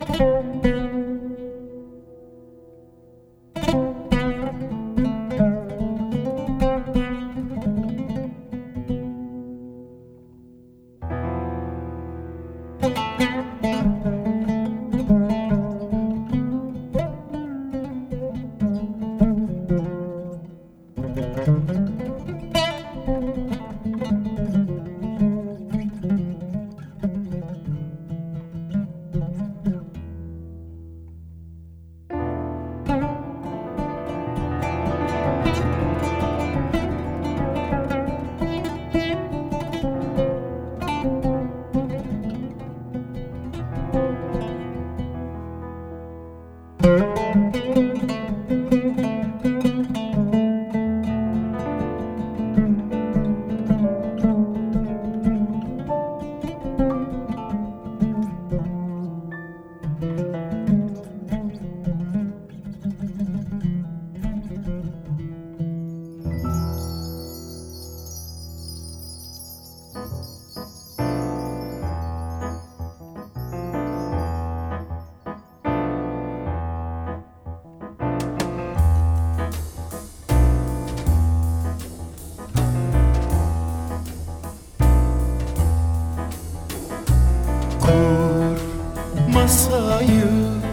Masayı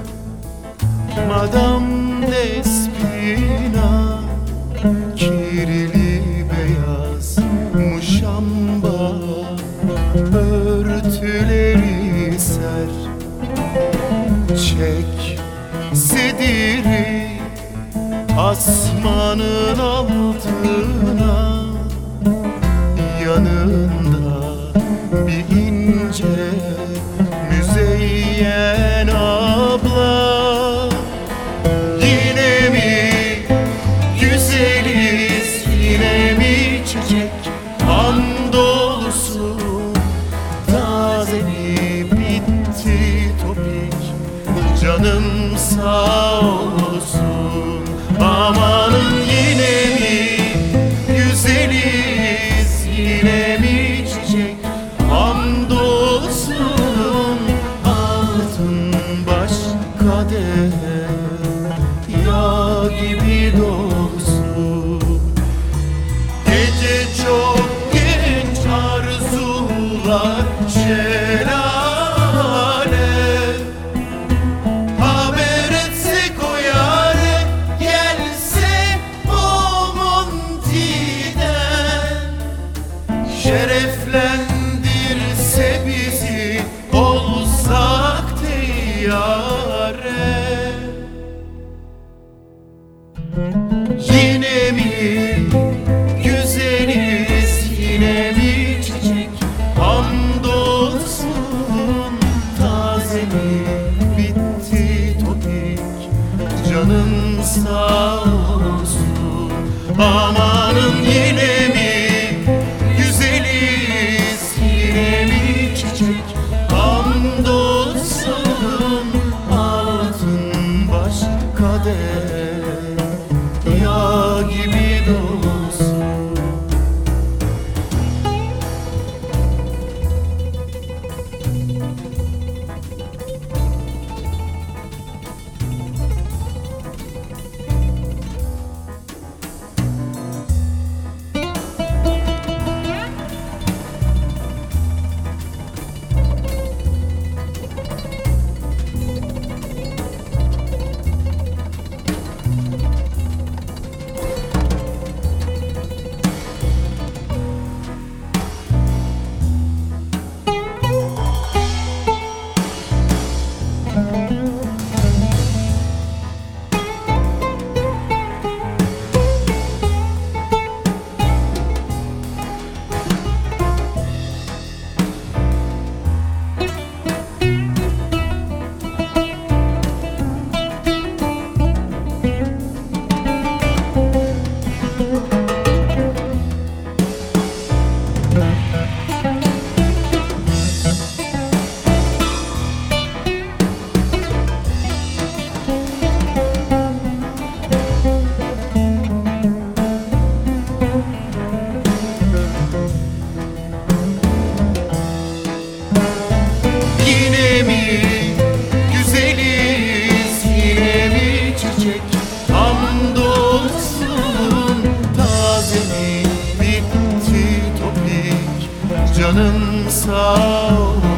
Madame Despina, kirli beyaz muşamba örtüleri ser. Çek sidiri asmanın altına, yanında bir ince müzeyyen abla. Yine mi güzeliz, yine mi çiçek andolusu, taze mi bitti topik, canım sağ olsun. Amanın yine mi güzeliz, yine mi çiçek andolsun. Altın baş kadeh yağ gibi dolsun. Gece çok genç arzular şelale, haber etsek o yâre, gelse o Monti'den, şereflendirse bizi olsak teyyare. Yine mi güzeliz, yine mi çiçek hamdolsun. Taze mi bitti topik, canım sağ olsun. Amanın yine mi güzeliz, yine mi çiçek hamdolsun. Altın baş kadeh yağ gibi dolsun. canım sağ ol.